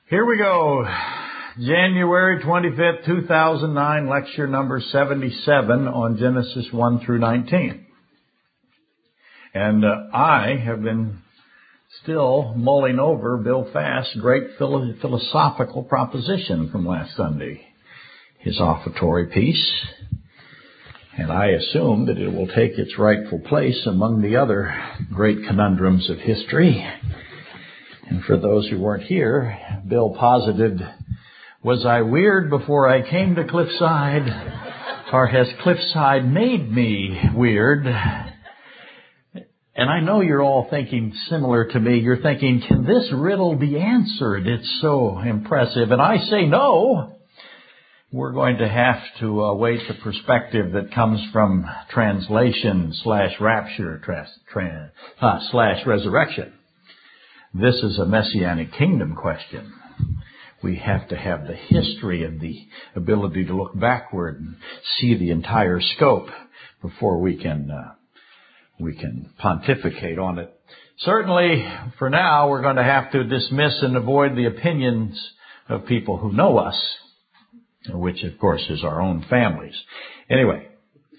Here we go. January 25th, 2009, lecture number 77 on Genesis 1 through 19. And I have been still mulling over Bill Fast's great philosophical proposition from last Sunday, his offertory piece. And I assume that it will take its rightful place among the other great conundrums of history. And for those who weren't here, Bill posited, was I weird before I came to Cliffside, or has Cliffside made me weird? And I know you're all thinking similar to me. You're thinking, can this riddle be answered? It's so impressive. And I say no. We're going to have to await the perspective that comes from translation / rapture / resurrection. This is a Messianic kingdom question. We have to have the history and the ability to look backward and see the entire scope before we can pontificate on it. Certainly, for now, we're going to have to dismiss and avoid the opinions of people who know us, which, of course, is our own families. Anyway,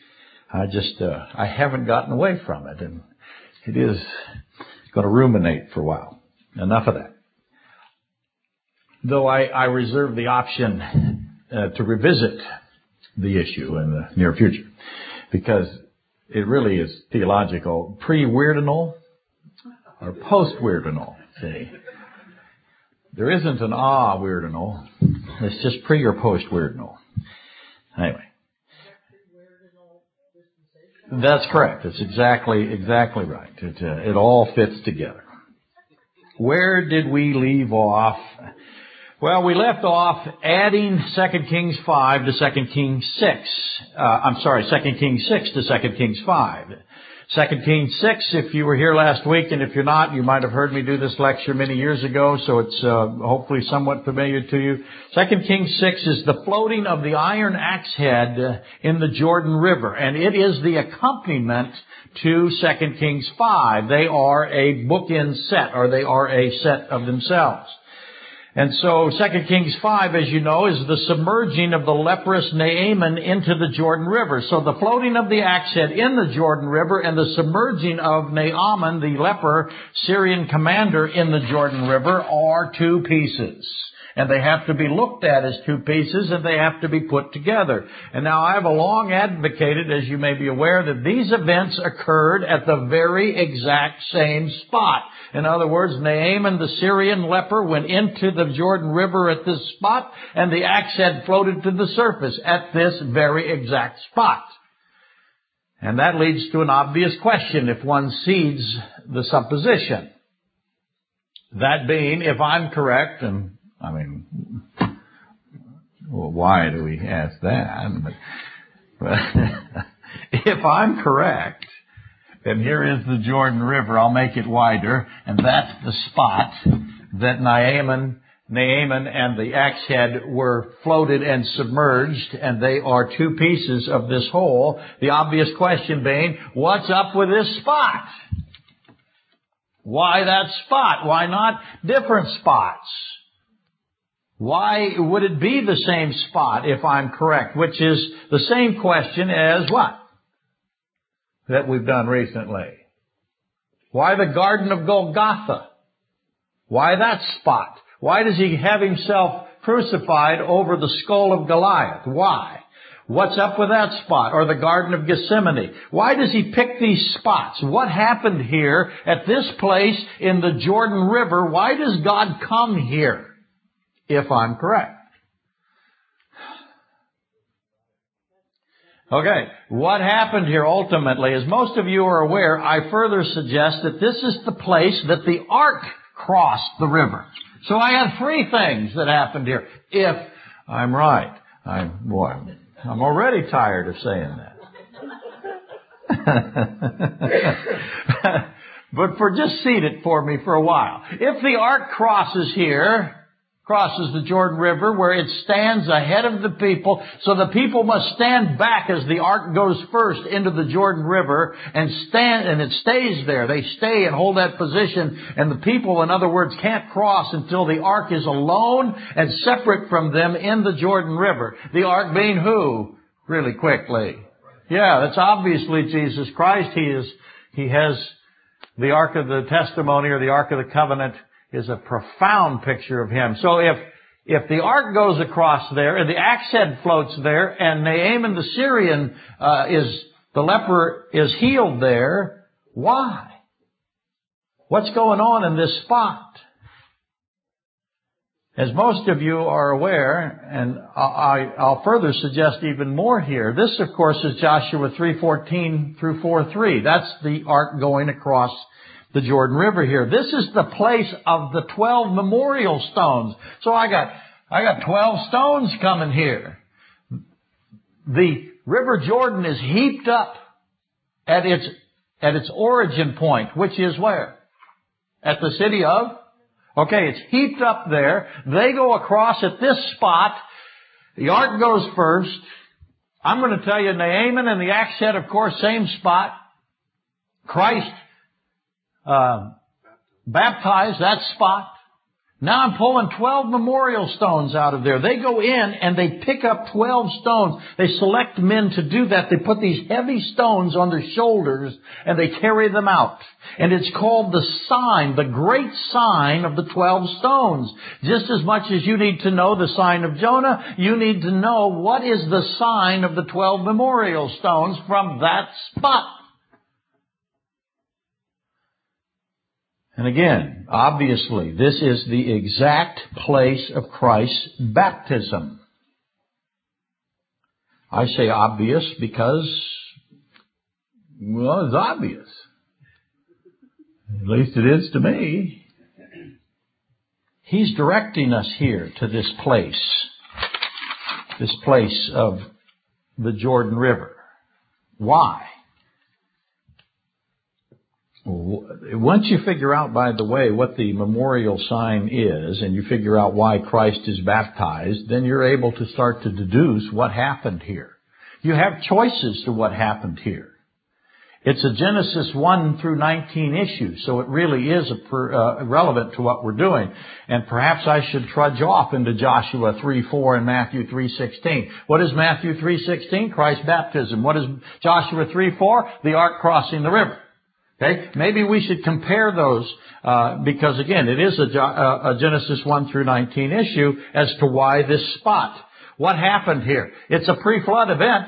I haven't gotten away from it, and it is going to ruminate for a while. Enough of that. Though I reserve the option to revisit the issue in the near future, because it really is theological. Pre-Weirdinal or post-Weirdinal, see. There isn't an Weirdinal. It's just pre or post-Weirdinal. Anyway. That's correct. It's exactly right. It all fits together. Where did we leave off? Well, we left off adding 2 Kings 5 to 2 Kings 6. 2 Kings 6 to 2 Kings 5. 2 Kings 6, if you were here last week, and if you're not, you might have heard me do this lecture many years ago, so it's hopefully somewhat familiar to you. 2 Kings 6 is the floating of the iron axe head in the Jordan River, and it is the accompaniment to 2 Kings 5. They are a bookend set, or they are a set of themselves. And so 2 Kings 5, as you know, is the submerging of the leprous Naaman into the Jordan River. So the floating of the axe head in the Jordan River and the submerging of Naaman, the leper Syrian commander, in the Jordan River are two pieces. And they have to be looked at as two pieces, and they have to be put together. And now I have long advocated, as you may be aware, that these events occurred at the very exact same spot. In other words, Naaman, the Syrian leper, went into the Jordan River at this spot, and the axe head floated to the surface at this very exact spot. And that leads to an obvious question if one seeds the supposition. That being, if I'm correct, and well, why do we ask that? But if I'm correct, then here is the Jordan River. I'll make it wider, and that's the spot that Naaman and the axe head were floated and submerged, and they are two pieces of this whole. The obvious question being, what's up with this spot? Why that spot? Why not different spots? Why would it be the same spot if I'm correct? Which is the same question as what? That we've done recently. Why the Garden of Golgotha? Why that spot? Why does he have himself crucified over the skull of Goliath? Why? What's up with that spot? Or the Garden of Gethsemane? Why does he pick these spots? What happened here at this place in the Jordan River? Why does God come here? If I'm correct. Okay, what happened here ultimately, as most of you are aware, I further suggest that this is the place that the ark crossed the river. So I had three things that happened here. If I'm right. I'm already tired of saying that. But just seat it for me for a while. If the ark crosses here, crosses the Jordan River, where it stands ahead of the people. So the people must stand back as the ark goes first into the Jordan River and it stays there. They stay and hold that position, and the people, in other words, can't cross until the ark is alone and separate from them in the Jordan River. The ark being who? Really quickly. Yeah, that's obviously Jesus Christ. He has the Ark of the Testimony, or the Ark of the Covenant, is a profound picture of Him. So if the ark goes across there, and the axe head floats there, and Naaman the Syrian the leper is healed there, why? What's going on in this spot? As most of you are aware, and I'll further suggest even more here, this, of course, is Joshua 3:14 through 4:3. That's the ark going across the Jordan River here. This is the place of the 12 memorial stones. So I got 12 stones coming here. The River Jordan is heaped up at its origin point, which is where? At the city of? Okay, it's heaped up there. They go across at this spot. The ark goes first. I'm going to tell you, Naaman and the axe head, of course, same spot. Christ baptized that spot. Now I'm pulling 12 memorial stones out of there. They go in and they pick up 12 stones. They select men to do that. They put these heavy stones on their shoulders and they carry them out. And it's called the sign, the great sign of the 12 stones. Just as much as you need to know the sign of Jonah, you need to know what is the sign of the 12 memorial stones from that spot. And again, obviously, this is the exact place of Christ's baptism. I say obvious because, well, it's obvious. At least it is to me. He's directing us here to this place of the Jordan River. Why? Once you figure out, by the way, what the memorial sign is, and you figure out why Christ is baptized, then you're able to start to deduce what happened here. You have choices to what happened here. It's a Genesis 1 through 19 issue, so it really is relevant to what we're doing. And perhaps I should trudge off into Joshua 3:4 and Matthew 3:16. What is Matthew 3:16? Christ's baptism. What is Joshua 3:4? The ark crossing the river. Okay, maybe we should compare those because again, it is a Genesis 1 through 19 issue as to why this spot. What happened here? It's a pre-flood event.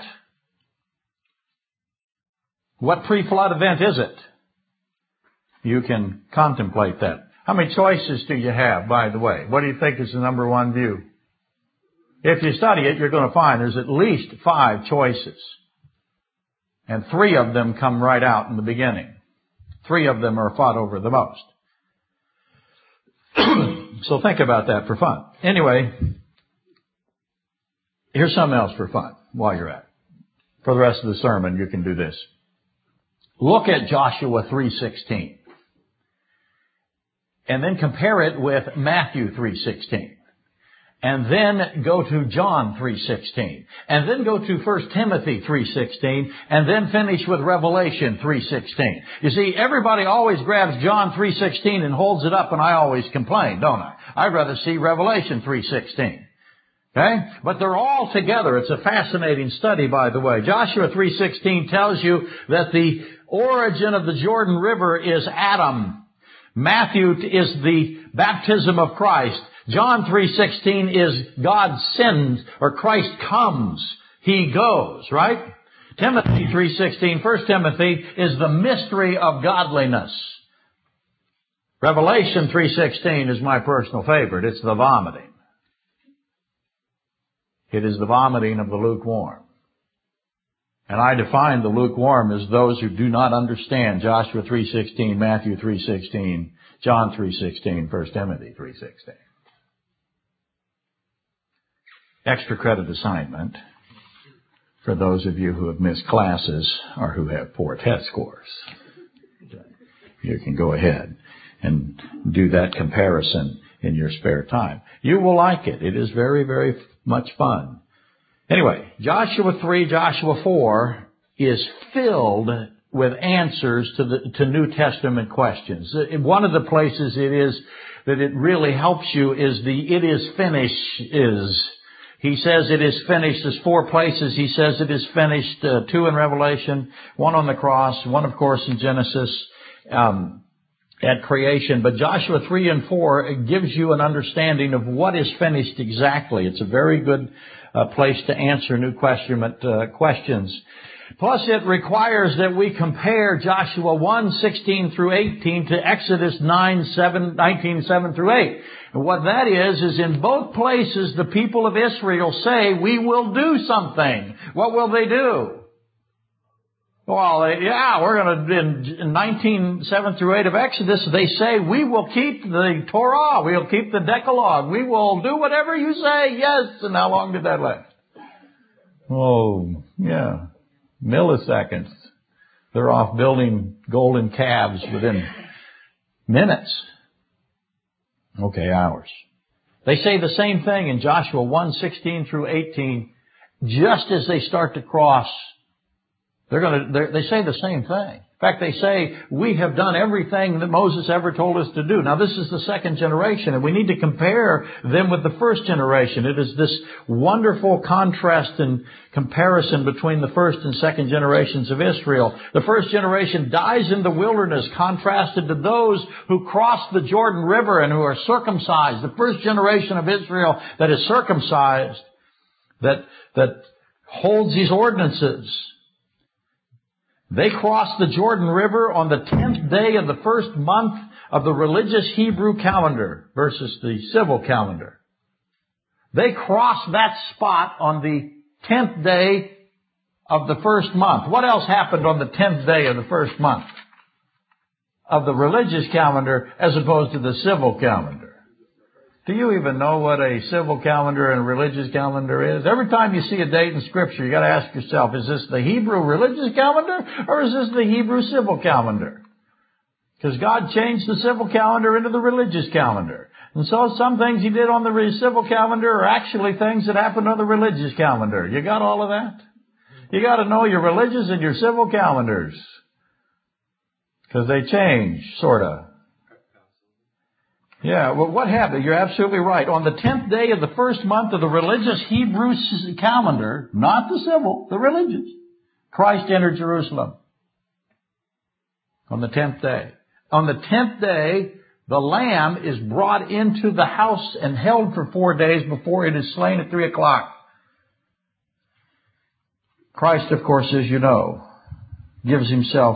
What pre-flood event is it? You can contemplate that. How many choices do you have, by the way? What do you think is the number one view? If you study it, you're going to find there's at least 5 choices. And 3 of them come right out in the beginning. 3 of them are fought over the most. So think about that for fun. Anyway, here's something else for fun while you're at it. For the rest of the sermon, you can do this. Look at Joshua 3:16. And then compare it with Matthew 3:16. And then go to John 3:16. And then go to 1 Timothy 3:16. And then finish with Revelation 3:16. You see, everybody always grabs John 3:16 and holds it up, and I always complain, don't I? I'd rather see Revelation 3:16. Okay? But they're all together. It's a fascinating study, by the way. Joshua 3:16 tells you that the origin of the Jordan River is Adam. Matthew is the baptism of Christ. John 3:16 is God sends, or Christ comes. He goes, right? Timothy 3:16, 1 Timothy, is the mystery of godliness. Revelation 3:16 is my personal favorite. It's the vomiting. It is the vomiting of the lukewarm. And I define the lukewarm as those who do not understand Joshua 3:16, Matthew 3:16, John 3:16, 1 Timothy 3:16. Extra credit assignment for those of you who have missed classes or who have poor test scores. You can go ahead and do that comparison in your spare time. You will like it. It is very, very much fun. Anyway, Joshua 3, Joshua 4 is filled with answers to New Testament questions. One of the places it is that it really helps you is the "it is finished" is. He says it is finished. There's 4 places he says it is finished. 2 in Revelation, 1 on the cross, 1 of course in Genesis at creation. But Joshua 3 and 4 it gives you an understanding of what is finished exactly. It's a very good place to answer New Testament questions. Plus, it requires that we compare Joshua 1:16 through 18 to Exodus 19, 7 through 8. And what that is in both places the people of Israel say, we will do something. What will they do? Well, we're going to, in 19, 7 through 8 of Exodus, they say, we will keep the Torah, we'll keep the Decalogue, we will do whatever you say, yes. And how long did that last? Oh, yeah. Milliseconds. They're off building golden calves within minutes. Okay, hours. They say the same thing in Joshua 1:16 through 18. Just as they start to cross, they say the same thing. In fact, they say, we have done everything that Moses ever told us to do. Now, this is the second generation, and we need to compare them with the first generation. It is this wonderful contrast and comparison between the first and second generations of Israel. The first generation dies in the wilderness, contrasted to those who cross the Jordan River and who are circumcised. The first generation of Israel that is circumcised, that holds these ordinances. They crossed the Jordan River on the 10th day of the first month of the religious Hebrew calendar versus the civil calendar. They crossed that spot on the 10th day of the first month. What else happened on the 10th day of the first month of the religious calendar as opposed to the civil calendar? Do you even know what a civil calendar and a religious calendar is? Every time you see a date in Scripture, you got to ask yourself, is this the Hebrew religious calendar or is this the Hebrew civil calendar? Because God changed the civil calendar into the religious calendar. And so some things He did on the civil calendar are actually things that happened on the religious calendar. You got all of that? You got to know your religious and your civil calendars. Because they change, sort of. Yeah, well, what happened? You're absolutely right. On the 10th day of the first month of the religious Hebrew calendar, not the civil, the religious, Christ entered Jerusalem. On the 10th day. On the 10th day, the lamb is brought into the house and held for 4 days before it is slain at 3 o'clock. Christ, of course, as you know, gives Himself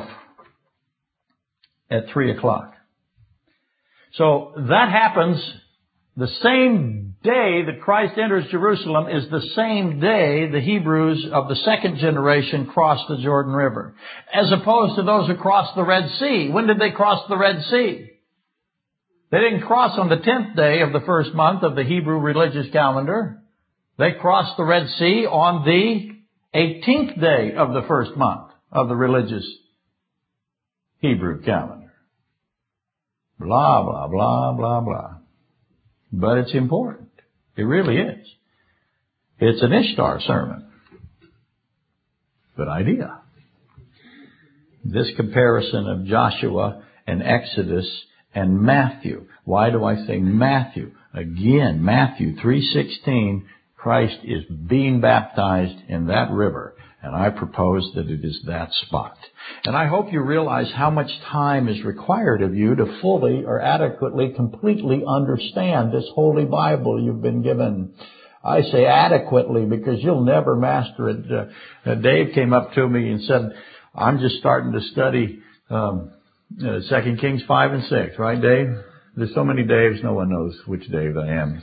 at 3 o'clock. So that happens the same day that Christ enters Jerusalem is the same day the Hebrews of the second generation crossed the Jordan River. As opposed to those who crossed the Red Sea. When did they cross the Red Sea? They didn't cross on the 10th day of the first month of the Hebrew religious calendar. They crossed the Red Sea on the 18th day of the first month of the religious Hebrew calendar. Blah, blah, blah, blah, blah. But it's important. It really is. It's an Ishtar sermon. Good idea. This comparison of Joshua and Exodus and Matthew. Why do I say Matthew? Again, Matthew 3:16, Christ is being baptized in that river. And I propose that it is that spot. And I hope you realize how much time is required of you to fully or adequately, completely understand this Holy Bible you've been given. I say adequately because you'll never master it. Dave came up to me and said, I'm just starting to study 2 Kings 5 and 6. Right, Dave? There's so many Daves, no one knows which Dave I am.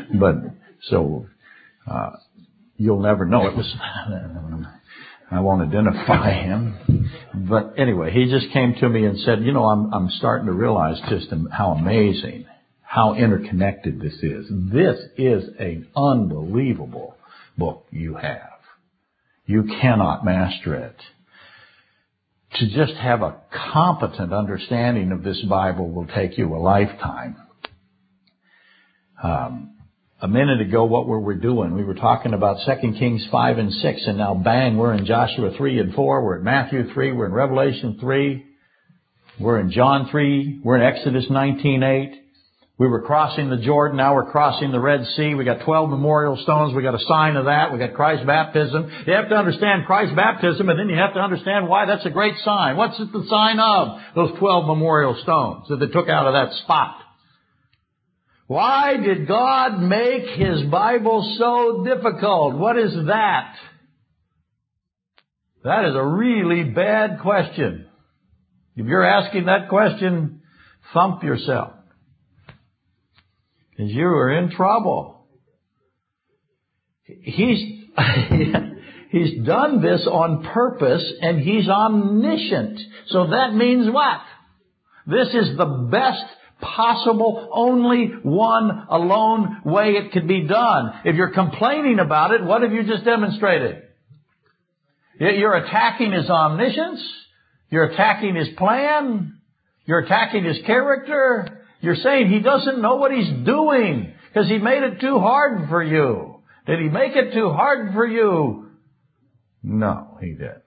You'll never know it was... I won't identify him. But anyway, he just came to me and said, I'm starting to realize just how amazing, how interconnected this is. This is an unbelievable book you have. You cannot master it. To just have a competent understanding of this Bible will take you a lifetime. A minute ago, what were we doing? We were talking about 2 Kings 5 and 6, and now bang, we're in Joshua 3 and 4, we're in Matthew 3, we're in Revelation 3, we're in John 3, we're in Exodus 19:8. We were crossing the Jordan, now we're crossing the Red Sea. We got 12 memorial stones, we got a sign of that, we got Christ's baptism. You have to understand Christ's baptism, and then you have to understand why that's a great sign. What's it the sign of? Those 12 memorial stones that they took out of that spot. Why did God make His Bible so difficult? What is that? That is a really bad question. If you're asking that question, thump yourself. Because you are in trouble. He's done this on purpose, and He's omniscient. So that means what? This is the best possible, only one alone way it could be done. If you're complaining about it, what have you just demonstrated? You're attacking His omniscience. You're attacking His plan. You're attacking His character. You're saying He doesn't know what He's doing because He made it too hard for you. Did He make it too hard for you? No, He didn't.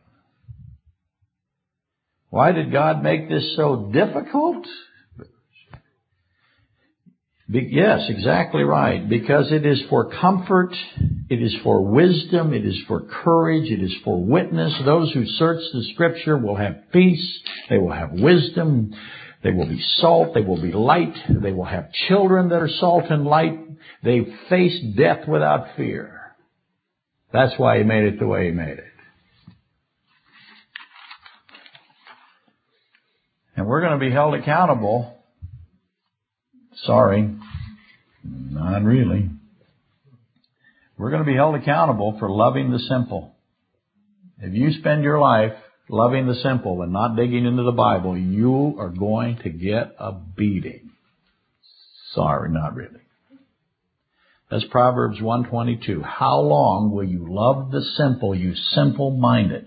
Why did God make this so difficult? Yes, exactly right. Because it is for comfort, it is for wisdom, it is for courage, it is for witness. Those who search the Scripture will have peace, they will have wisdom, they will be salt, they will be light, they will have children that are salt and light. They face death without fear. That's why He made it the way He made it. And we're going to be held accountable. Sorry, not really. We're going to be held accountable for loving the simple. If you spend your life loving the simple and not digging into the Bible, you are going to get a beating. Sorry, not really. That's Proverbs 1:22. How long will you love the simple, you simple-minded?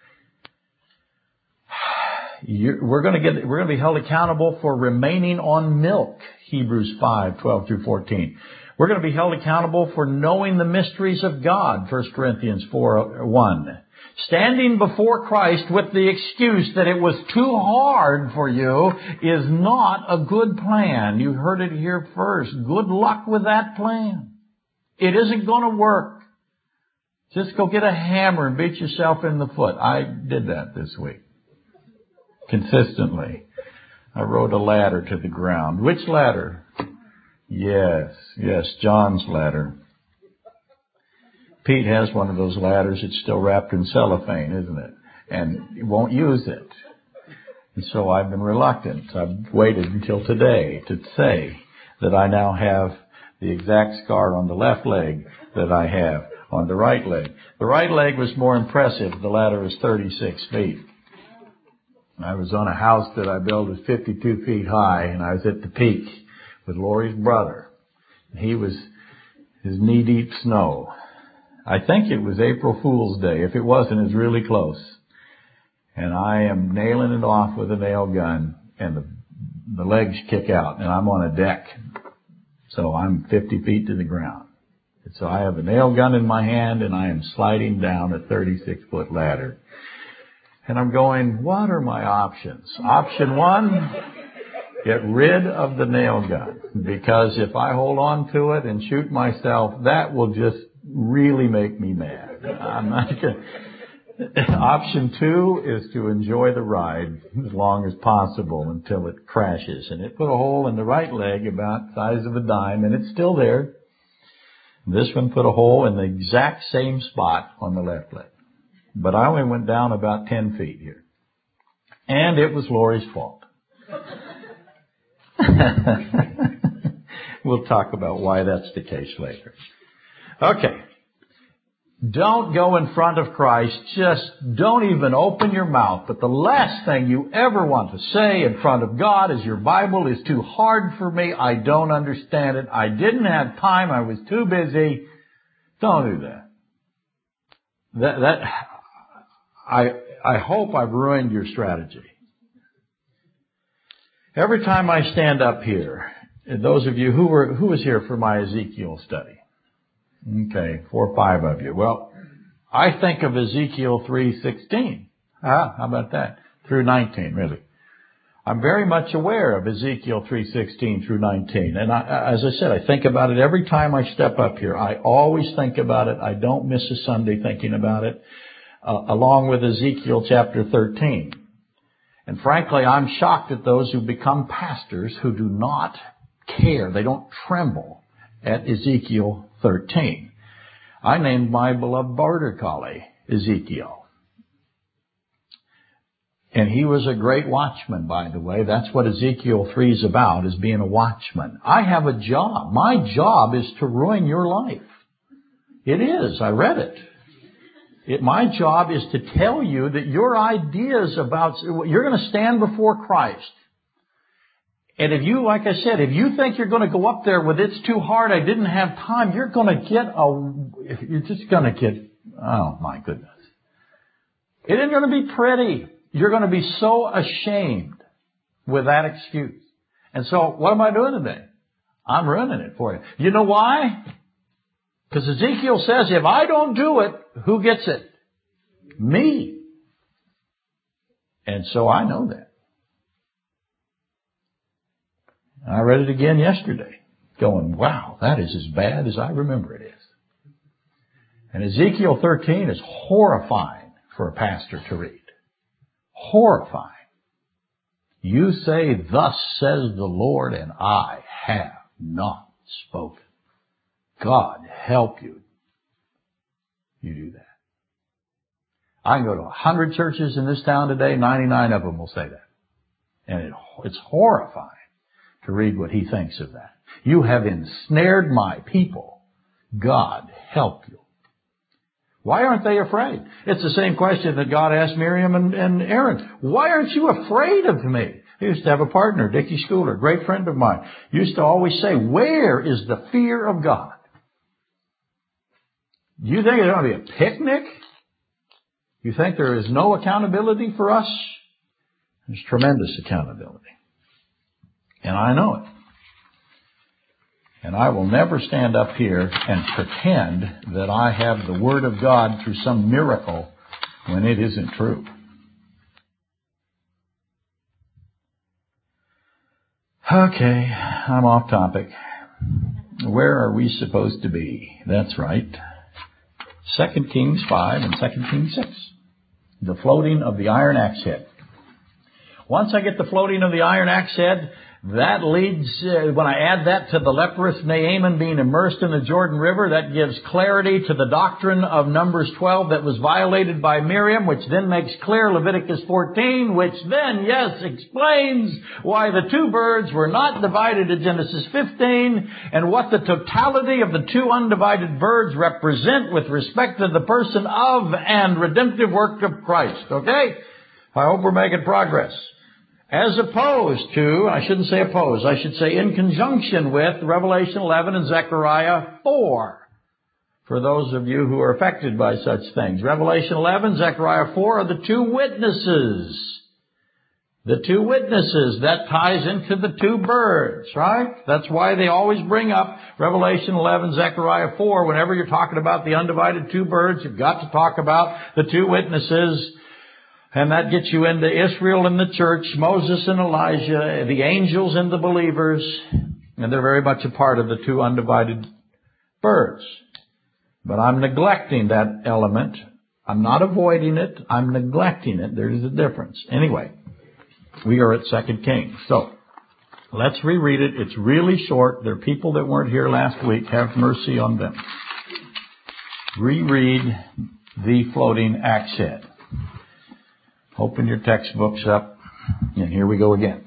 We're going to be held accountable for remaining on milk. Hebrews 5:12-14. We're going to be held accountable for knowing the mysteries of God. 1 Corinthians 4:1. Standing before Christ with the excuse that it was too hard for you is not a good plan. You heard it here first. Good luck with that plan. It isn't going to work. Just go get a hammer and beat yourself in the foot. I did that this week. Consistently. I rode a ladder to the ground. Which ladder? Yes, John's ladder. Pete has one of those ladders. It's still wrapped in cellophane, isn't it? And he won't use it. And so I've been reluctant. I've waited until today to say that I now have the exact scar on the left leg that I have on the right leg. The right leg was more impressive. The ladder is 36 feet. I was on a house that I built was 52 feet high, and I was at the peak with Lori's brother. He was his knee-deep snow. I think it was April Fool's Day. If it wasn't, it's really close. And I am nailing it off with a nail gun, and the legs kick out, and I'm on a deck. So I'm 50 feet to the ground. And so I have a nail gun in my hand, and I am sliding down a 36-foot ladder. And I'm going, what are my options? Option one, get rid of the nail gun. Because if I hold on to it and shoot myself, that will just really make me mad. I'm not going to. Option two is to enjoy the ride as long as possible until it crashes. And it put a hole in the right leg about the size of a dime, and it's still there. This one put a hole in the exact same spot on the left leg. But I only went down about 10 feet here. And it was Lori's fault. We'll talk about why that's the case later. Okay. Don't go in front of Christ. Just don't even open your mouth. But the last thing you ever want to say in front of God is, your Bible is too hard for me. I don't understand it. I didn't have time. I was too busy. Don't do that. I hope I've ruined your strategy. Every time I stand up here those of you who was here for my Ezekiel study? Okay, 4 or 5 of you. Well, I think of Ezekiel 3:16. How about that? Through 19, really. I'm very much aware of Ezekiel 3:16 through 19. And as I said, I think about it every time I step up here. I always think about it. I don't miss a Sunday thinking about it, along with Ezekiel chapter 13. And frankly, I'm shocked at those who become pastors who do not care. They don't tremble at Ezekiel 13. I named my beloved border collie Ezekiel. And he was a great watchman, by the way. That's what Ezekiel 3 is about, is being a watchman. I have a job. My job is to ruin your life. It is. I read it. My job is to tell you that your ideas about, you're going to stand before Christ. And if you, like I said, if you think you're going to go up there with it's too hard, I didn't have time, you're going to get you're just going to get, oh my goodness. It isn't going to be pretty. You're going to be so ashamed with that excuse. And so what am I doing today? I'm ruining it for you. You know why? Because Ezekiel says, if I don't do it, who gets it? Me. And so I know that. I read it again yesterday, going, wow, that is as bad as I remember it is. And Ezekiel 13 is horrifying for a pastor to read. Horrifying. You say, thus says the Lord, and I have not spoken. God help you. You do that. I can go to 100 churches in this town today, 99 of them will say that. And it's horrifying to read what he thinks of that. You have ensnared my people. God help you. Why aren't they afraid? It's the same question that God asked Miriam and Aaron. Why aren't you afraid of me? I used to have a partner, Dickie Schooler, a great friend of mine, used to always say, where is the fear of God? Do you think there's going to be a picnic? You think there is no accountability for us? There's tremendous accountability. And I know it. And I will never stand up here and pretend that I have the Word of God through some miracle when it isn't true. Okay, I'm off topic. Where are we supposed to be? That's right. 2 Kings 5 and 2 Kings 6. The floating of the iron axe head. Once I get the floating of the iron axe head, that leads, when I add that to the leprous Naaman being immersed in the Jordan River, that gives clarity to the doctrine of Numbers 12 that was violated by Miriam, which then makes clear Leviticus 14, which then, yes, explains why the 2 birds were not divided in Genesis 15, and what the totality of the 2 undivided birds represent with respect to the person of and redemptive work of Christ. Okay? I hope we're making progress. As opposed to, I shouldn't say opposed, I should say in conjunction with Revelation 11 and Zechariah 4. For those of you who are affected by such things. Revelation 11, Zechariah 4 are the 2 witnesses. The 2 witnesses. That ties into the 2 birds, right? That's why they always bring up Revelation 11, Zechariah 4. Whenever you're talking about the undivided 2 birds, you've got to talk about the 2 witnesses. And that gets you into Israel and the church, Moses and Elijah, the angels and the believers. And they're very much a part of the 2 undivided birds. But I'm neglecting that element. I'm not avoiding it. I'm neglecting it. There's a difference. Anyway, we are at 2 Kings. So, let's reread it. It's really short. There are people that weren't here last week. Have mercy on them. Reread the floating axe head. Open your textbooks up, and here we go again.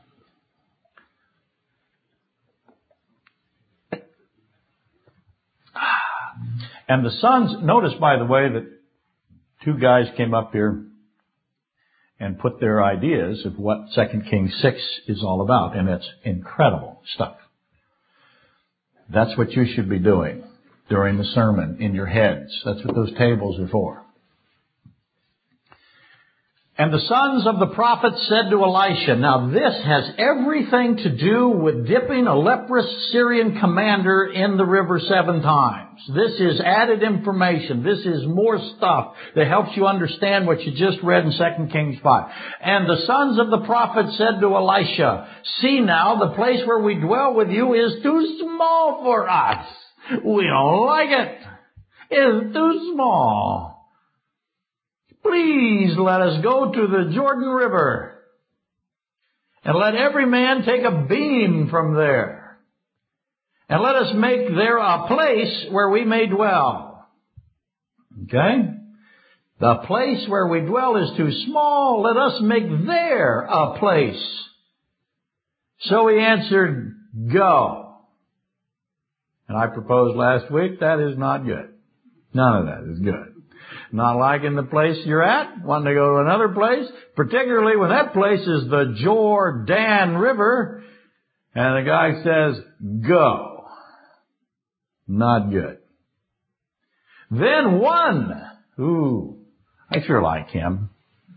And the sons, notice by the way that 2 guys came up here and put their ideas of what 2 Kings 6 is all about, and it's incredible stuff. That's what you should be doing during the sermon in your heads. That's what those tables are for. And the sons of the prophets said to Elisha, now this has everything to do with dipping a leprous Syrian commander in the river 7 times. This is added information. This is more stuff that helps you understand what you just read in 2 Kings 5. And the sons of the prophets said to Elisha, see now, the place where we dwell with you is too small for us. We don't like it. It's too small. Please let us go to the Jordan River, and let every man take a beam from there, and let us make there a place where we may dwell. Okay? The place where we dwell is too small. Let us make there a place. So he answered, go. And I proposed last week, that is not good. None of that is good. Not liking the place you're at, wanting to go to another place, particularly when that place is the Jordan River, and the guy says, go. Not good. Then one, I sure like him.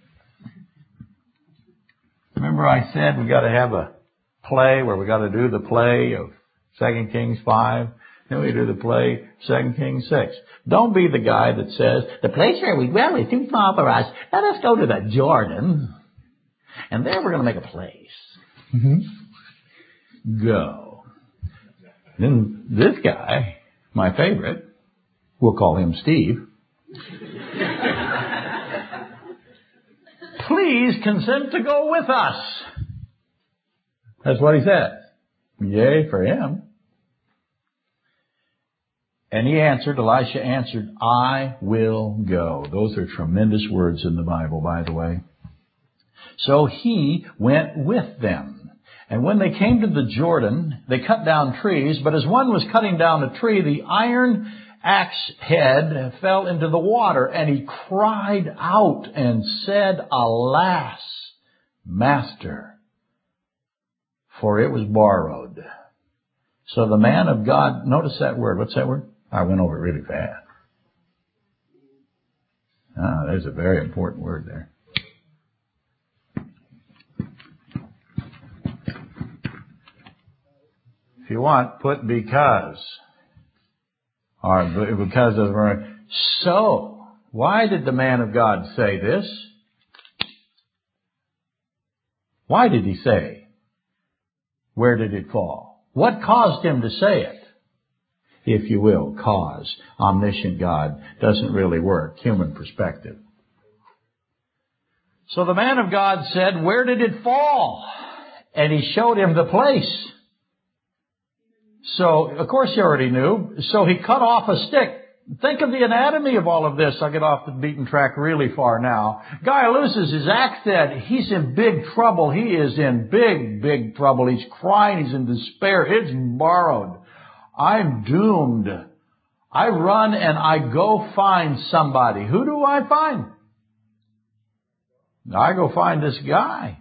Remember I said we got to have a play where we got to do the play of 2 Kings 5. Then we do the play 2 Kings 6. Don't be the guy that says, the place where we dwell is too far for us. Let us go to the Jordan, and there we're going to make a place. Go. Then this guy, my favorite, we'll call him Steve. Please consent to go with us. That's what he says. Yay for him. And he answered, Elisha answered, I will go. Those are tremendous words in the Bible, by the way. So he went with them. And when they came to the Jordan, they cut down trees. But as one was cutting down a tree, the iron axe head fell into the water. And he cried out and said, alas, master, for it was borrowed. So the man of God, notice that word. What's that word? I went over it really fast. There's a very important word there. If you want, put because. Or because of the word. So, why did the man of God say this? Why did he say? Where did it fall? What caused him to say it? If you will, cause. Omniscient God doesn't really work. Human perspective. So the man of God said, where did it fall? And he showed him the place. So, of course he already knew. So he cut off a stick. Think of the anatomy of all of this. I'll get off the beaten track really far now. Guy loses his axe head. He's in big trouble. He is in big trouble. He's crying. He's in despair. It's borrowed. I'm doomed. I run and I go find somebody. Who do I find? I go find this guy.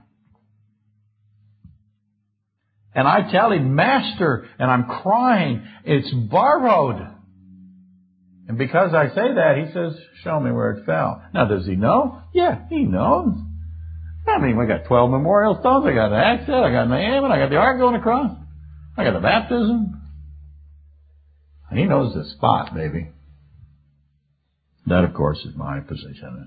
And I tell him, Master, and I'm crying, it's borrowed. And because I say that, he says, show me where it fell. Now, does he know? Yeah, he knows. I mean, we got 12 memorial stones. I got an axe head. I got Naaman. I got the ark going across. I got the baptism. He knows the spot, baby. That, of course, is my position.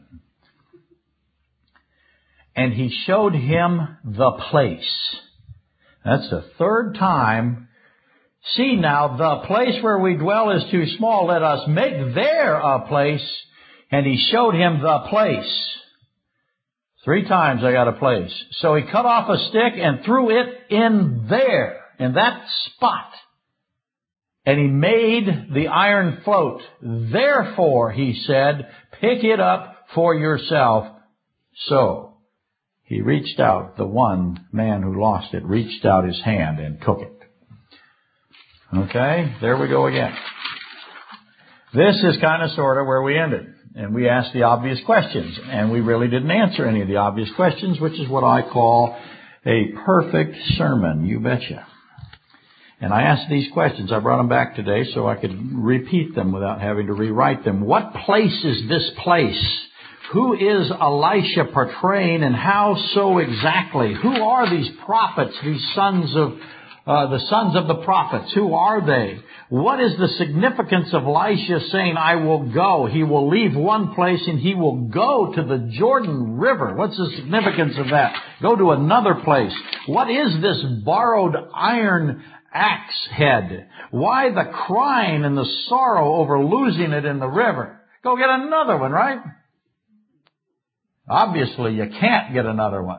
And he showed him the place. That's the third time. See now, the place where we dwell is too small. Let us make there a place. And he showed him the place. 3 times I got a place. So he cut off a stick and threw it in there, in that spot. And he made the iron float. Therefore, he said, pick it up for yourself. So he reached out, the one man who lost it, reached out his hand and took it. Okay, there we go again. This is kind of sort of where we ended. And we asked the obvious questions. And we really didn't answer any of the obvious questions, which is what I call a perfect sermon. You betcha. And I asked these questions. I brought them back today so I could repeat them without having to rewrite them. What place is this place Who is Elisha portraying, and how so exactly? Who are these prophets, these sons of the prophets? Who are they? What is the significance of Elisha saying, I will go? He will leave one place and he will go to the Jordan River. What's the significance of that? Go to another place. What is this borrowed iron axe head? Why the crying and the sorrow over losing it in the river? Go get another one, right? Obviously, you can't get another one.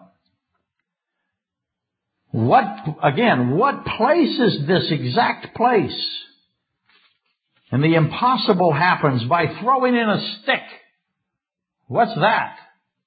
What place is this exact place? And the impossible happens by throwing in a stick. What's that?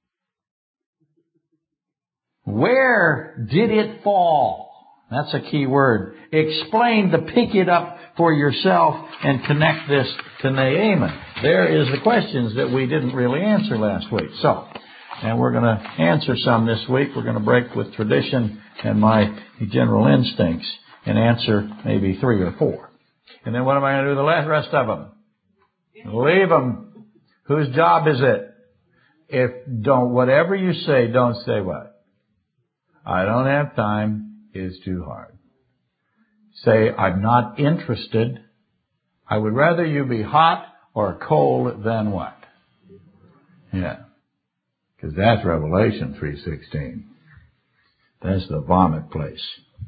Where did it fall? That's a key word. Explain to pick it up for yourself and connect this to Naaman. There is the questions that we didn't really answer last week. And we're going to answer some this week. We're going to break with tradition and my general instincts and answer maybe 3 or 4. And then what am I going to do with the rest of them? Leave them. Whose job is it? Whatever you say, don't say what? I don't have time. Is too hard. Say, I'm not interested. I would rather you be hot or cold than what? Yeah. Because that's Revelation 3:16. That's the vomit place.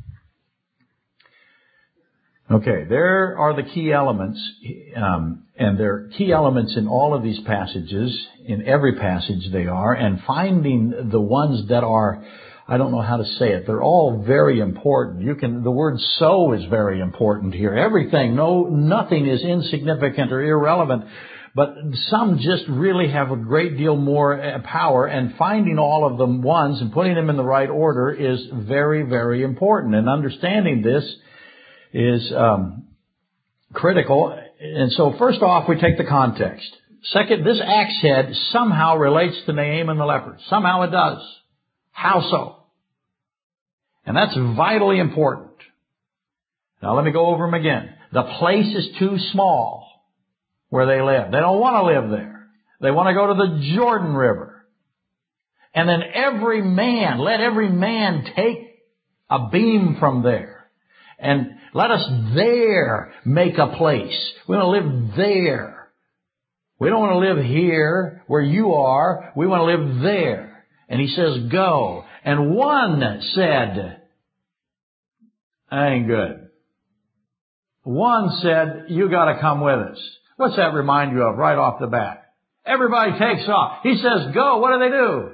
Okay, there are the key elements, and there are key elements in all of these passages. In every passage they are, and finding the ones that are, I don't know how to say it, they're all very important. The word so is very important here. Everything, nothing is insignificant or irrelevant. But some just really have a great deal more power, and finding all of them ones and putting them in the right order is very, very important. And understanding this is critical. And so first off, we take the context. Second, this axe head somehow relates to Naaman the leper. Somehow it does. How so? And that's vitally important. Now let me go over them again. The place is too small where they live. They don't want to live there. They want to go to the Jordan River. And then let every man take a beam from there. And let us there make a place. We want to live there. We don't want to live here where you are. We want to live there. And he says, go. And one said, I ain't good. One said, you got to come with us. What's that remind you of right off the bat? Everybody takes off. He says, go. What do?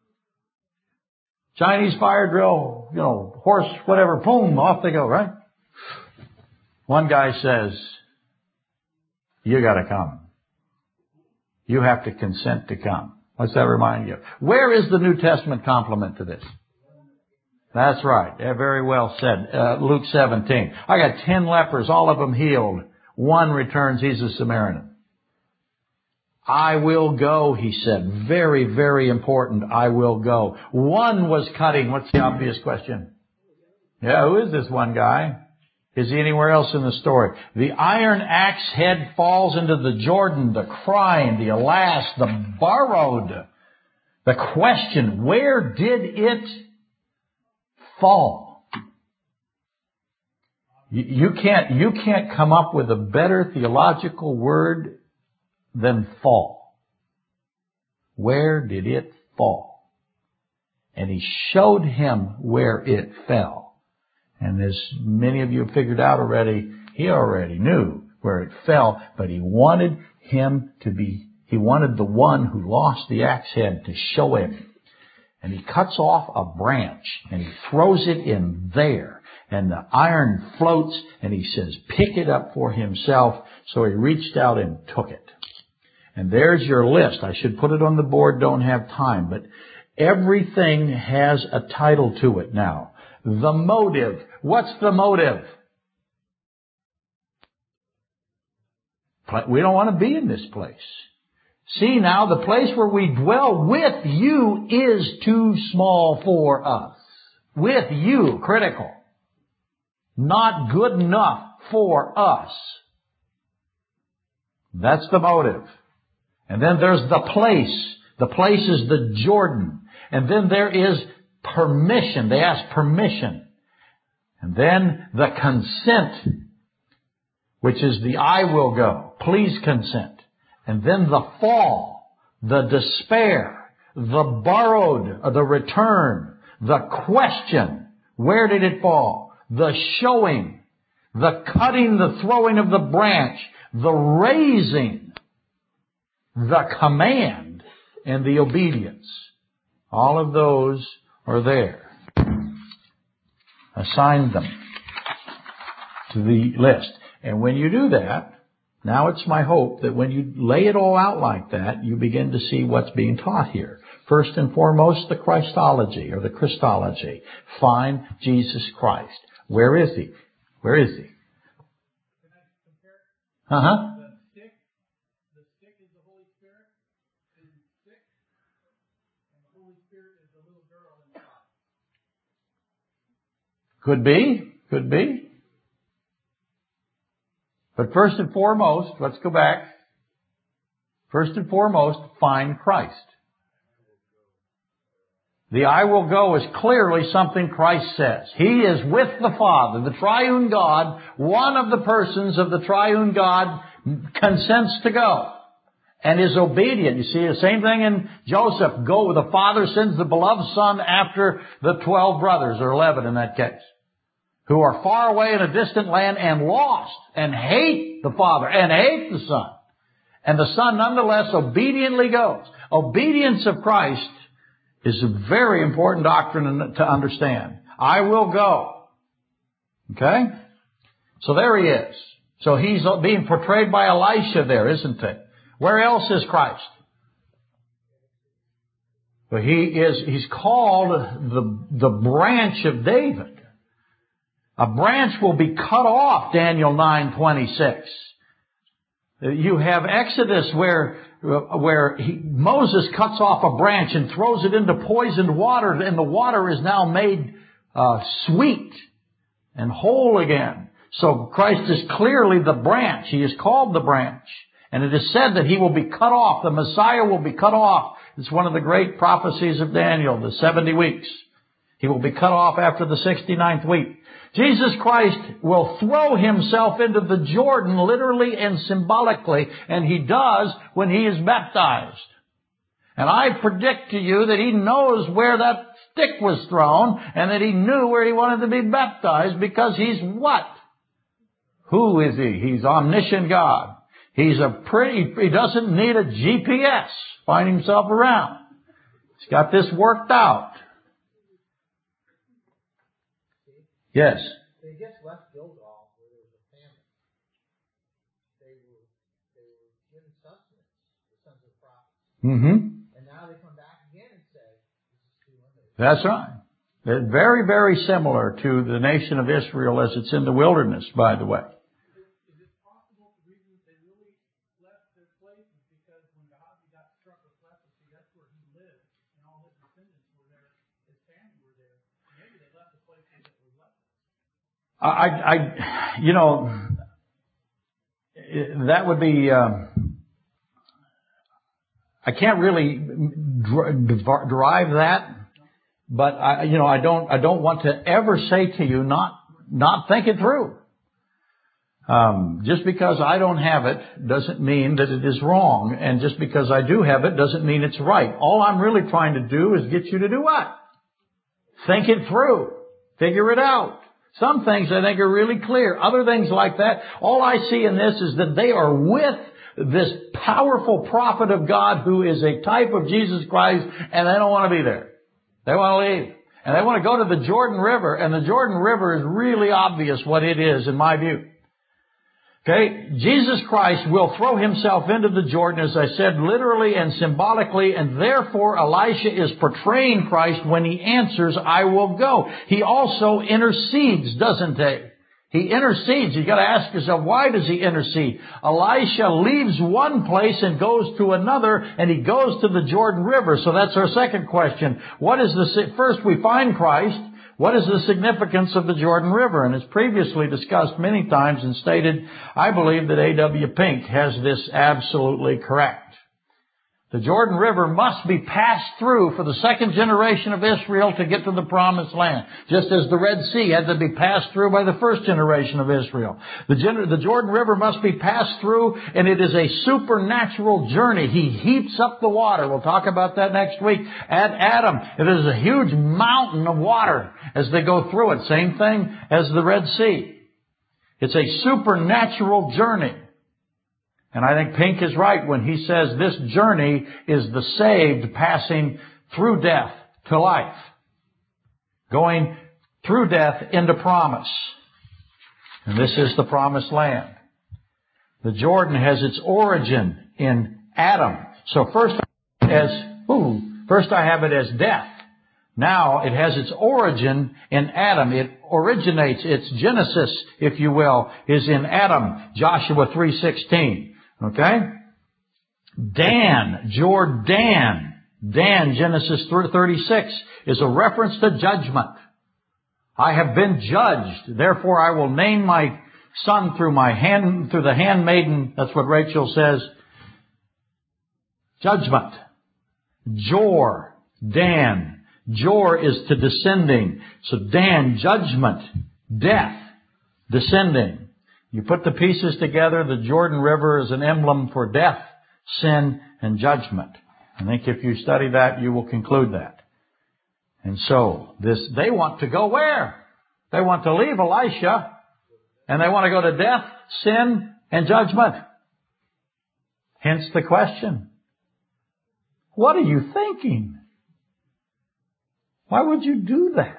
Chinese fire drill, horse, whatever, boom, off they go, right? One guy says, you got to come. You have to consent to come. What's that remind you of? Where is the New Testament complement to this? That's right. Very well said. Luke 17. I got 10 lepers, all of them healed. One returns, he's a Samaritan. I will go, he said. Very, very important. I will go. One was cutting. What's the obvious question? Yeah, who is this one guy? Is he anywhere else in the story? The iron axe head falls into the Jordan, the crying, the alas, the borrowed. The question, where did it fall? You can't come up with a better theological word than fall. Where did it fall? And he showed him where it fell. And as many of you have figured out already, he already knew where it fell, but he wanted the one who lost the axe head to show him. And he cuts off a branch and he throws it in there. And the iron floats, and he says, pick it up for himself. So he reached out and took it. And there's your list. I should put it on the board, don't have time. But everything has a title to it now. The motive. What's the motive? We don't want to be in this place. See now, the place where we dwell with you is too small for us. With you, critical. Not good enough for us. That's the motive. And then there's the place. The place is the Jordan. And then there is permission. They ask permission. And then the consent, which is the I will go. Please consent. And then the fall, the despair, the borrowed, the return, the question, where did it fall? The showing, the cutting, the throwing of the branch, the raising, the command, and the obedience. All of those are there. Assign them to the list. And when you do that, now it's my hope that when you lay it all out like that, you begin to see what's being taught here. First and foremost, the Christology or the Christology. Find Jesus Christ. Where is He? Where is He? Uh-huh. The stick is the Holy Spirit, and the stick, and the Holy Spirit is the little girl in God. Could be. Could be. But first and foremost, let's go back. First and foremost, find Christ. The I will go is clearly something Christ says. He is with the Father, the triune God. One of the persons of the triune God consents to go and is obedient. You see the same thing in Joseph. Go, the Father sends the beloved Son after the 12 brothers, or 11 in that case, who are far away in a distant land and lost and hate the Father and hate the Son. And the Son nonetheless obediently goes. Obedience of Christ is a very important doctrine to understand. I will go. Okay? So there He is. So He's being portrayed by Elisha there, isn't it? Where else is Christ? Well, He's called the branch of David. A branch will be cut off, Daniel 9:26. You have Exodus where Moses cuts off a branch and throws it into poisoned water, and the water is now made sweet and whole again. So Christ is clearly the branch. He is called the branch. And it is said that He will be cut off. The Messiah will be cut off. It's one of the great prophecies of Daniel, the 70 weeks. He will be cut off after the 69th week. Jesus Christ will throw Himself into the Jordan literally and symbolically, and He does when He is baptized. And I predict to you that He knows where that stick was thrown and that He knew where He wanted to be baptized, because He's what? Who is He? He's omniscient God. He doesn't need a GPS to find Himself around. He's got this worked out. Yes. They just left Gilgal where there was a famine. They were given sustenance, the sons of the prophets. Mm-hmm. And now they come back again and say, this is too limited. That's right. They're very, very similar to the nation of Israel as it's in the wilderness, by the way. Is it possible the reason they really left their places because when Gehazi got struck with leprosy, that's where he lived, and all his descendants were there, his family were there. Maybe they left the places that were left. That would be, I can't really derive that, but I don't want to ever say to you, not think it through. Just because I don't have it doesn't mean that it is wrong, and just because I do have it doesn't mean it's right. All I'm really trying to do is get you to do what? Think it through. Figure it out. Some things I think are really clear. Other things like that, all I see in this is that they are with this powerful prophet of God who is a type of Jesus Christ, and they don't want to be there. They want to leave. And they want to go to the Jordan River, and the Jordan River is really obvious what it is in my view. Okay, Jesus Christ will throw Himself into the Jordan, as I said, literally and symbolically, and therefore Elisha is portraying Christ when he answers, I will go. He also intercedes, doesn't he? He intercedes. You've got to ask yourself, why does he intercede? Elisha leaves one place and goes to another, and he goes to the Jordan River. So that's our second question. First we find Christ. What is the significance of the Jordan River? And it's previously discussed many times and stated, I believe that A.W. Pink has this absolutely correct. The Jordan River must be passed through for the second generation of Israel to get to the Promised Land. Just as the Red Sea had to be passed through by the first generation of Israel. The Jordan River must be passed through, and it is a supernatural journey. He heaps up the water. We'll talk about that next week. At Adam, it is a huge mountain of water as they go through it. Same thing as the Red Sea. It's a supernatural journey. And I think Pink is right when he says this journey is the saved passing through death to life. Going through death into promise. And this is the Promised Land. The Jordan has its origin in Adam. So first I have it as death. Now it has its origin in Adam. It originates, its genesis, if you will, is in Adam. Joshua 3:16. Okay? Dan, Jordan. Dan, Genesis 36, is a reference to judgment. I have been judged, therefore I will name my son through the handmaiden, that's what Rachel says, judgment. Jor, Dan. Jor is to descending. So Dan, judgment, death, descending. You put the pieces together, the Jordan River is an emblem for death, sin, and judgment. I think if you study that, you will conclude that. And so, they want to go where? They want to leave Elisha, and they want to go to death, sin, and judgment. Hence the question. What are you thinking? Why would you do that?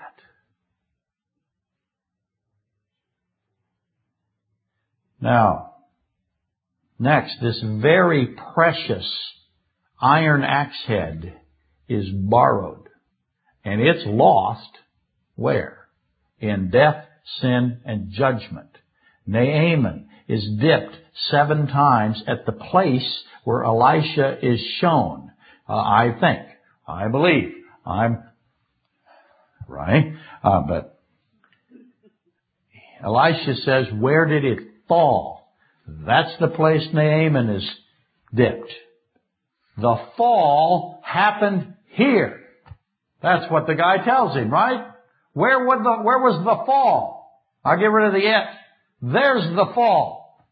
Now, next, this very precious iron axe head is borrowed. And it's lost where? In death, sin, and judgment. Naaman is dipped 7 times at the place where Elisha is shown. I believe, I'm right. But Elisha says, where did it fall? That's the place Naaman is dipped. The fall happened here. That's what the guy tells him, right? Where was the fall? I'll get rid of the it. There's the fall.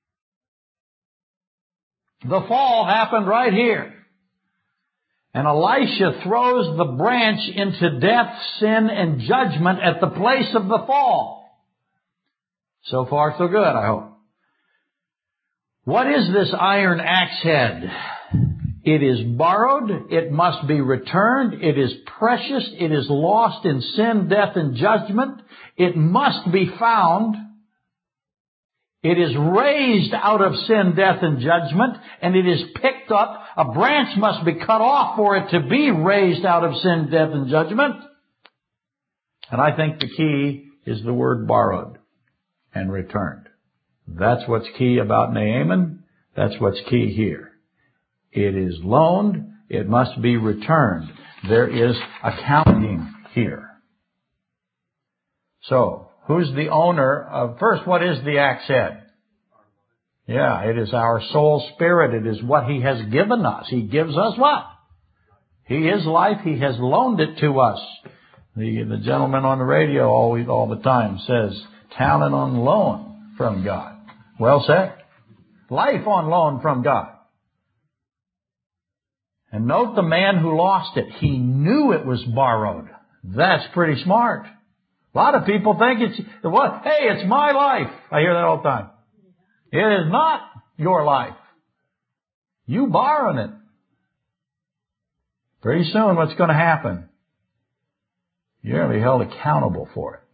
The fall happened right here. And Elisha throws the branch into death, sin, and judgment at the place of the fall. So far, so good, I hope. What is this iron axe head? It is borrowed. It must be returned. It is precious. It is lost in sin, death, and judgment. It must be found. It is raised out of sin, death, and judgment, and it is picked up. A branch must be cut off for it to be raised out of sin, death, and judgment. And I think the key is the word borrowed and returned. That's what's key about Naaman. That's what's key here. It is loaned. It must be returned. There is accounting here. So, who's the owner of, first, what is the axe head? Yeah, it is our soul spirit. It is what He has given us. He gives us what? He is life. He has loaned it to us. The gentleman on the radio all the time says, talent on loan from God. Well said. Life on loan from God. And note the man who lost it. He knew it was borrowed. That's pretty smart. A lot of people think it's my life. I hear that all the time. It is not your life. You borrowing it. Pretty soon what's going to happen? You're going to be held accountable for it.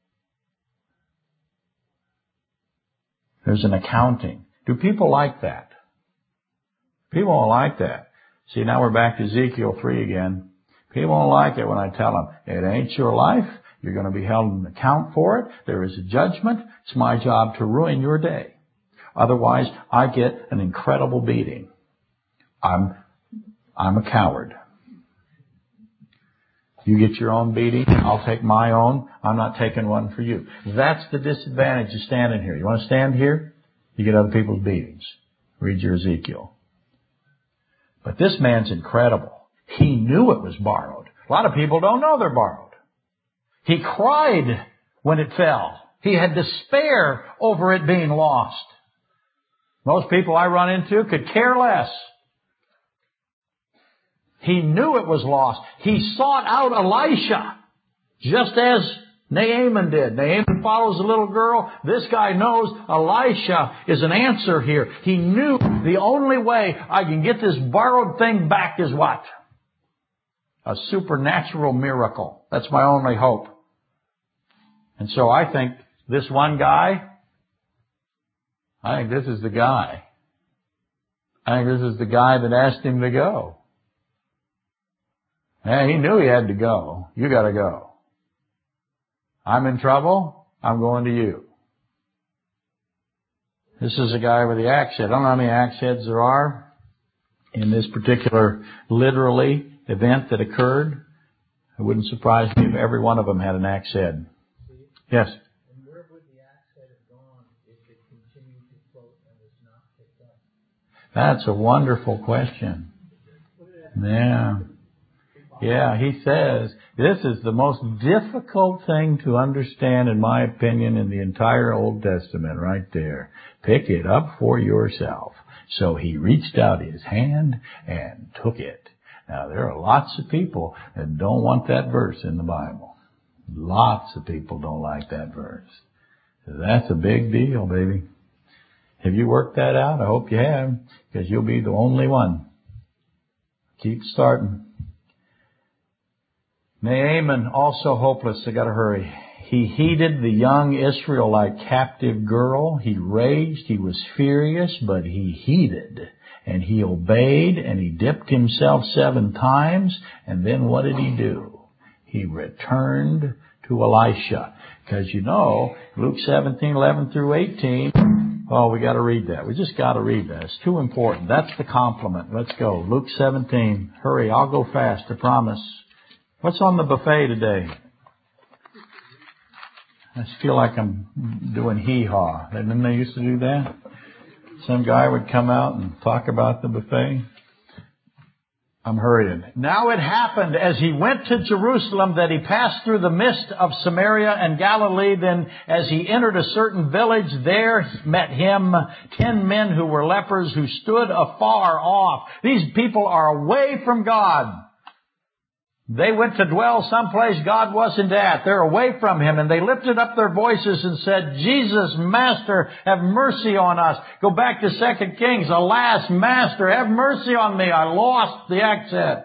There's an accounting. Do people like that? People don't like that. See, now we're back to Ezekiel 3 again. People don't like it when I tell them, it ain't your life. You're going to be held in account for it. There is a judgment. It's my job to ruin your day. Otherwise, I get an incredible beating. I'm a coward. You get your own beating. I'll take my own. I'm not taking one for you. That's the disadvantage of standing here. You want to stand here? You get other people's beatings. Read your Ezekiel. But this man's incredible. He knew it was borrowed. A lot of people don't know they're borrowed. He cried when it fell. He had despair over it being lost. Most people I run into could care less. He knew it was lost. He sought out Elisha, just as Naaman did. Naaman follows the little girl. This guy knows Elisha is an answer here. He knew the only way I can get this borrowed thing back is what? A supernatural miracle. That's my only hope. And so I think this one guy, I think this is the guy. I think this is the guy that asked him to go. And he knew he had to go. You got to go. I'm in trouble. I'm going to you. This is a guy with the axe head. I don't know how many axe heads there are in this particular literally event that occurred. It wouldn't surprise me if every one of them had an axe head. Yes? And where would the axe head have gone if it continued to float and was not picked up? That's a wonderful question. Yeah. Yeah, he says, this is the most difficult thing to understand, in my opinion, in the entire Old Testament right there. Pick it up for yourself. So he reached out his hand and took it. Now, there are lots of people that don't want that verse in the Bible. Lots of people don't like that verse. That's a big deal, baby. Have you worked that out? I hope you have, because you'll be the only one. Keep starting. Naaman, also hopeless. I gotta hurry. He heeded the young Israelite captive girl. He raged. He was furious, but he heeded. And he obeyed, and he dipped himself 7 times. And then what did he do? He returned to Elisha. Because you know, Luke 17:11 through 18. Oh, we got to read that. We just got to read that. It's too important. That's the compliment. Let's go. Luke 17. Hurry. I'll go fast. I promise. What's on the buffet today? I just feel like I'm doing hee-haw. Didn't they used to do that? Some guy would come out and talk about the buffet. I'm hurrying. Now it happened as he went to Jerusalem that he passed through the midst of Samaria and Galilee. Then as he entered a certain village, there met him 10 men who were lepers who stood afar off. These people are away from God. They went to dwell someplace God wasn't at. They're away from Him. And they lifted up their voices and said, Jesus, Master, have mercy on us. Go back to 2 Kings. Alas, Master, have mercy on me. I lost the axe head.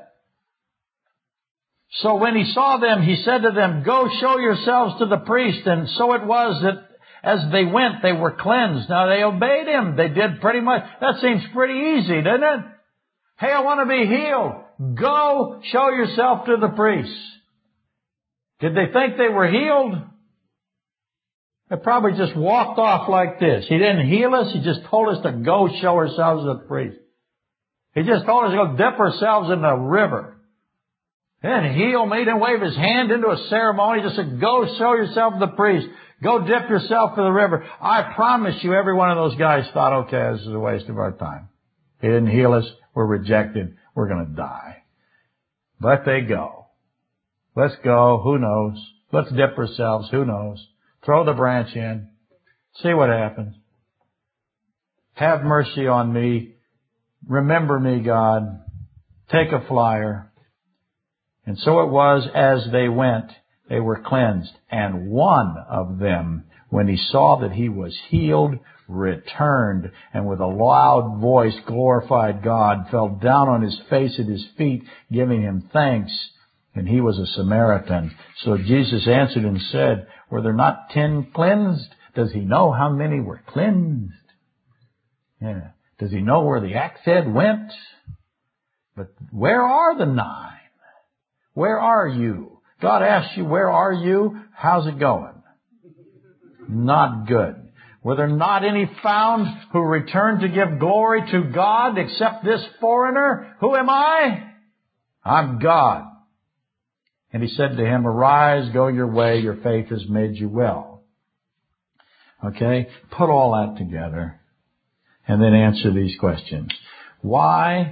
So when He saw them, He said to them, go show yourselves to the priest. And so it was that as they went, they were cleansed. Now they obeyed Him. They did pretty much. That seems pretty easy, doesn't it? Hey, I want to be healed. Go show yourself to the priest. Did they think they were healed? They probably just walked off like this. He didn't heal us. He just told us to go show ourselves to the priest. He just told us to go dip ourselves in the river. He didn't heal me. He didn't wave His hand into a ceremony. He just said, go show yourself to the priest. Go dip yourself in the river. I promise you every one of those guys thought, okay, this is a waste of our time. He didn't heal us. We're rejected. We're going to die. But they go. Let's go. Who knows? Let's dip ourselves. Who knows? Throw the branch in. See what happens. Have mercy on me. Remember me, God. Take a flyer. And so it was as they went, they were cleansed. And one of them, when he saw that he was healed, returned, and with a loud voice glorified God, fell down on his face at His feet, giving Him thanks. And he was a Samaritan. So Jesus answered and said, were there not 10 cleansed? Does He know how many were cleansed? Yeah. Does He know where the axe head went? But where are the 9? Where are you? God asks you, where are you? How's it going? Not good. Were there not any found who returned to give glory to God except this foreigner? Who am I? I'm God. And He said to him, arise, go your way, your faith has made you well. Okay? Put all that together and then answer these questions. Why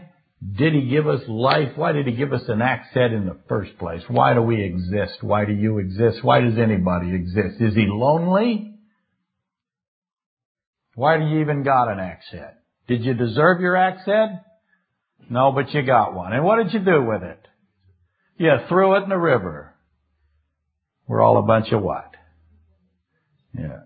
Did He give us life? Why did He give us an axe head in the first place? Why do we exist? Why do you exist? Why does anybody exist? Is He lonely? Why do you even got an axe head? Did you deserve your axe head? No, but you got one. And what did you do with it? You threw it in the river. We're all a bunch of what? Yeah.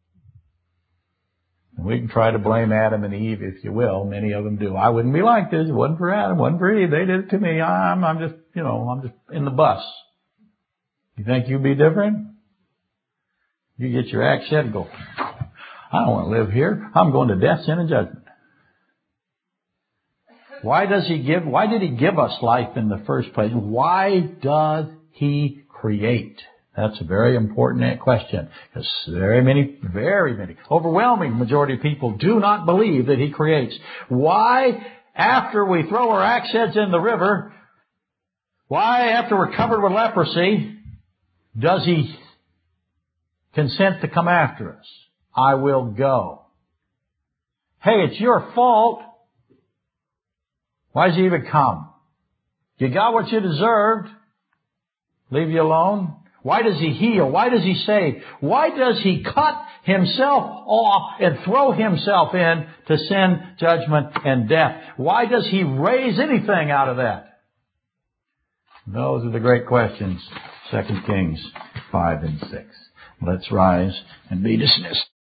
And we can try to blame Adam and Eve, if you will. Many of them do. I wouldn't be like this. It wasn't for Adam. It wasn't for Eve. They did it to me. I'm just in the bus. You think you'd be different? You get your axe head and go, I don't want to live here. I'm going to death, sin, and judgment. Why did He give us life in the first place? Why does He create? That's a very important question. Because very many, overwhelming majority of people do not believe that He creates. Why, after we throw our axe heads in the river, why, after we're covered with leprosy, does He consent to come after us? I will go. Hey, it's your fault. Why does He even come? You got what you deserved. Leave you alone. Why does He heal? Why does He save? Why does He cut Himself off and throw Himself in to sin, judgment, and death? Why does He raise anything out of that? Those are the great questions. 2 Kings 5 and 6. Let's rise and be dismissed.